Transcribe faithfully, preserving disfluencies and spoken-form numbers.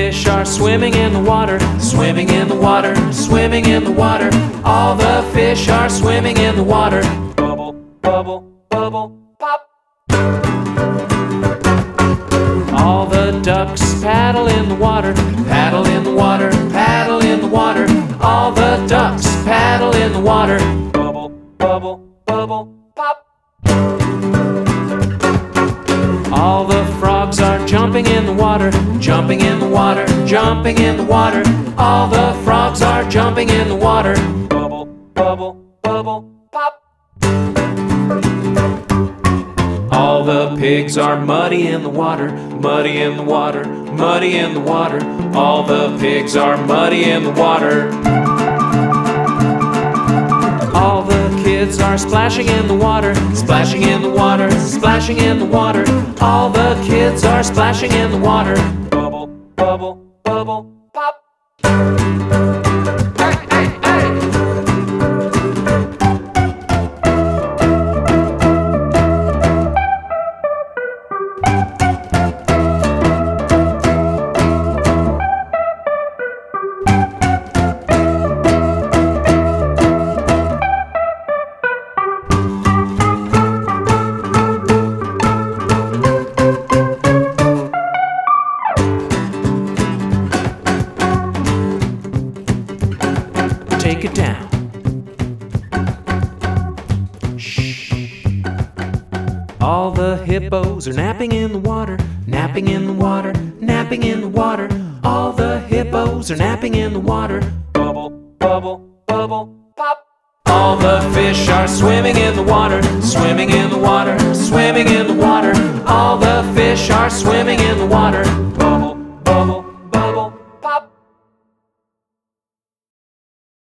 fish are swimming in the water, swimming in the water, swimming in the water. All the fish are swimming in the water. Bubble, bubble, bubble, pop. All the ducks paddle in the water, paddle in the water, paddle in the water. All the ducks paddle in the water. Bubble, bubble, bubble, pop. All the frogs are jumping in the water, jumping in the water, jumping in the water. All the frogs are jumping in the water. Bubble, bubble, bubble, pop. All the pigs are muddy in the water, muddy in the water, muddy in the water. All the pigs are muddy in the water. All the kids are splashing in the water, splashing in the water, splashing in the water. All the kids are splashing in the water. Bubble, bubble, bubble, pop. Hey, hey, hey. Take it down. Shh. All the hippos are napping in the water, napping in the water, napping in the water. All the hippos are napping in the water. Bubble, bubble, bubble, pop. All the fish are swimming in the water, swimming in the water, swimming in the water. All the fish are swimming in the water.